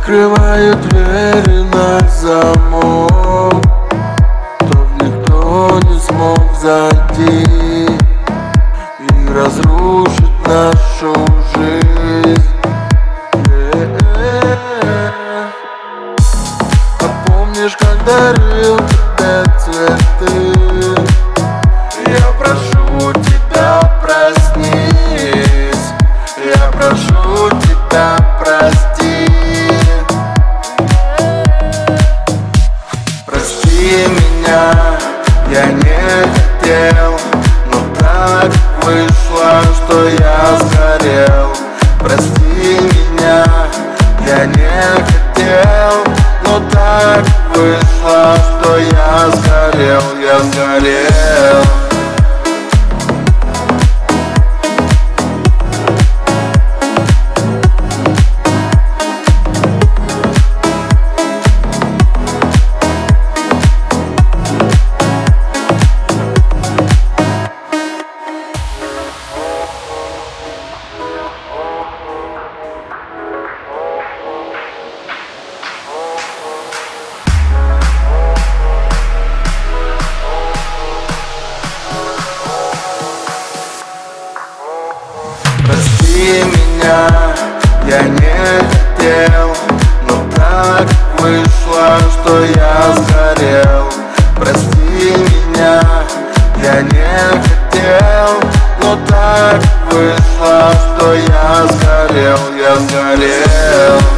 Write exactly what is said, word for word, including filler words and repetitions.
Закрываю двери на замок, чтоб никто не смог зайти и разрушить нашу жизнь. Yeah. А помнишь, как дарил тебе цветы? Я прошу тебя, проснись. Я прошу тебя, прости. Прости меня, я не хотел, но так вышло, что я сгорел. Прости меня, я не хотел, но так вышло, что я сгорел, я сгорел. Прости меня, я не хотел, но так вышло, что я сгорел. Прости меня, я не хотел, но так вышло, что я сгорел, я сгорел.